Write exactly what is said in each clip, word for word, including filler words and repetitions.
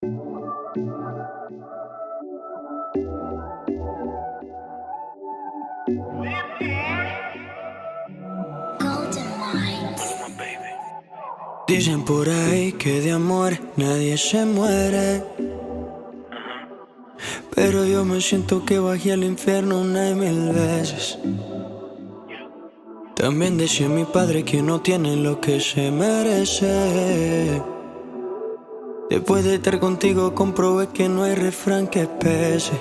Dicen por ahí que de amor nadie se muere, pero yo me siento que bajé al infierno una y mil veces. También decía mi padre que no tiene lo que se merece. Después de estar contigo comprobé que no hay refrán que pese.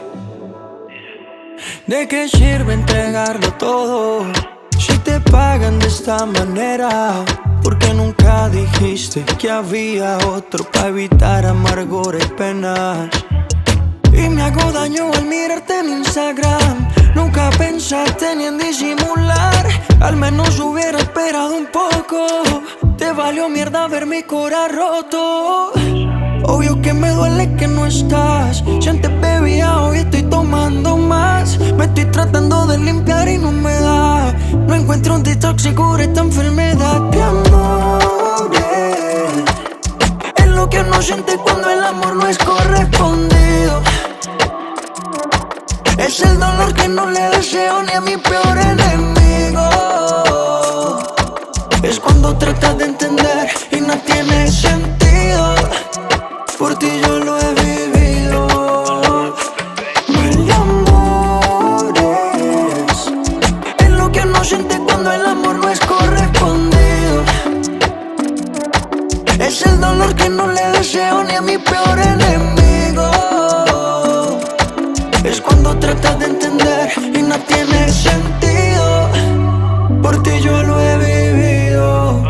¿De qué sirve entregarlo todo si te pagan de esta manera? Porque nunca dijiste que había otro para evitar amargura y penas. Y me hago daño al mirarte en Instagram. Nunca pensaste ni en disimular. Al menos hubiera esperado un poco. Te valió mierda ver mi cora roto. Obvio que me duele que no estás. Si antes bebía, hoy estoy tomando más. Me estoy tratando de limpiar y no me da. No encuentro un detox y cure esta enfermedad de amores. Es lo que uno siente cuando el amor no es correspondido. Es el dolor que no le deseo ni a mi peor enemigo. Es cuando tratas de entender y no tiene sentido. Por ti yo lo he vivido. Mal de amores. Es lo que uno siente cuando el amor no es correspondido. Es el dolor que no le deseo ni a mi peor enemigo. Es cuando tratas de entender y no tiene sentido. Por ti yo lo he vivido.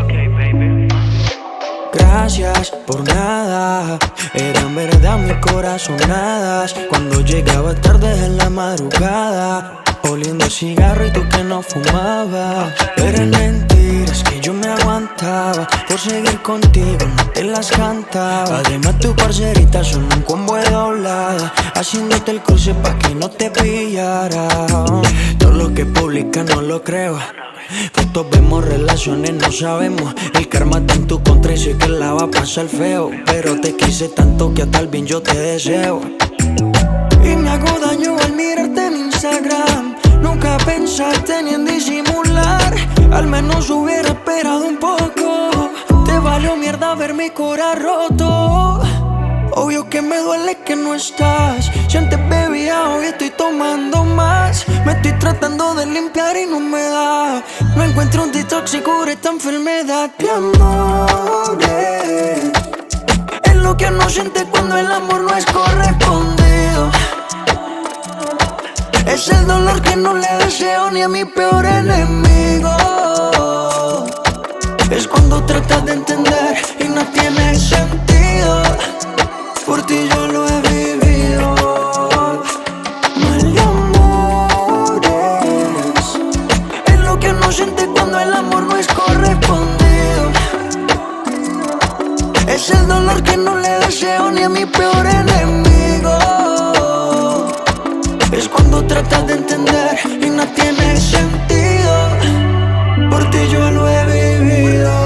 Gracias por nada. Eran verdad mis corazonadas. Cuando llegaba tarde en la madrugada, oliendo cigarro y tú que no fumabas. Eran mentiras que yo me aguantaba. Por seguir contigo no te las cantaba. Además tu parcerita son un combo de doblada, haciéndote el cruce pa' que no te pillara. Todo lo que publica no lo creo. Fotos vemos, relaciones no sabemos. El karma está en tu contra y sé que la va a pasar feo. Pero te quise tanto que hasta el bien yo te deseo. Y me hago daño al mirarte en Instagram. Nunca pensaste ni en disimular. Al menos hubiera esperado un poco. Te valió mierda ver mi cora roto. Obvio que me duele que no estás. Si antes bebía, hoy estoy tomando más. Me estoy tratando de limpiar y no me da. No encuentro un detox y cure esta enfermedad de amores. Es lo que uno siente cuando el amor no es correspondido. Es el dolor que no le deseo ni a mi peor enemigo. Es cuando tratas de entender y no tiene sentido. Por ti yo lo he vivido. Mal de amores. Es lo que uno siente cuando el amor no es correspondido. Es el dolor que no le deseo ni a mi peor enemigo. Es cuando tratas de entender y no tiene sentido. Por ti yo lo he vivido.